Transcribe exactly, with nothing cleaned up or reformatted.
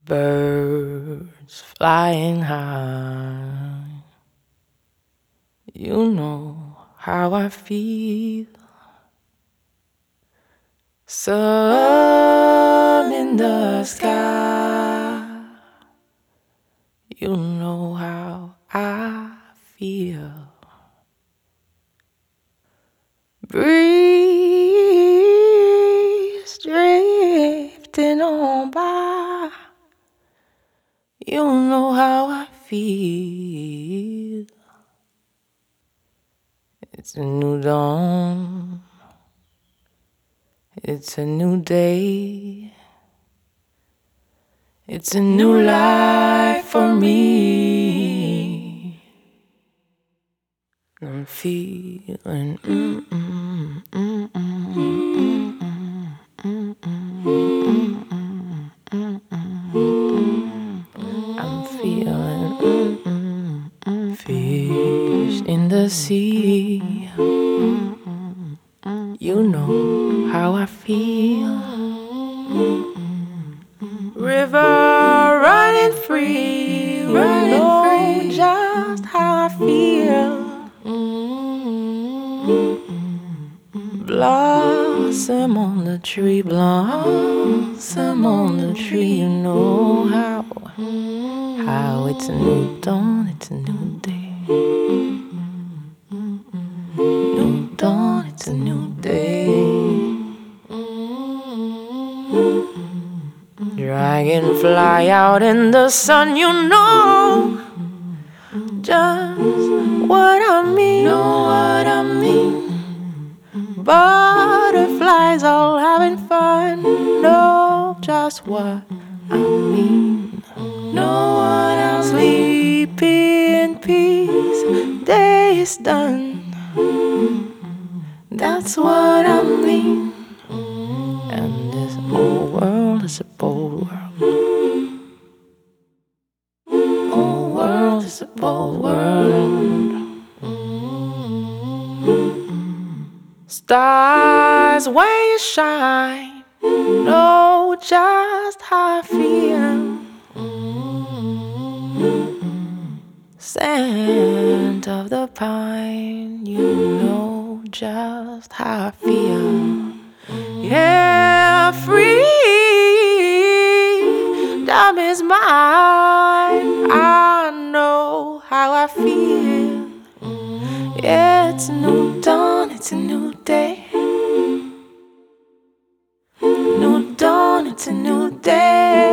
birds flying high. You know how I feel. Sun in the sky. You know how I feel. Breeze drifting on by. You know how I feel. It's a new dawn. It's a new day. It's a new life for me. I'm feeling mm mm mm mm mm mm mm mm mm. I'm feeling mm mm mm. Fish in the sea. You know how I feel. River running free, running free, just how I feel. Blossom on the tree, blossom on the tree. You know how, how it's a new dawn, it's a new day. New dawn, it's a new day. Dragonfly out in the sun, you know just what I mean. Know what I mean. Butterflies all having fun. Know just what I mean. Know what I mean. Sleep in peace. Day is done. That's what I mean. And this whole world is a bold world. Whole world is a bold world. Stars where you shine, know just how I feel. Scent of the pine, you know just how I feel. Yeah, freedom is mine. I know how I feel. Yeah, it's a new dawn, it's a new day. New dawn, it's a new day.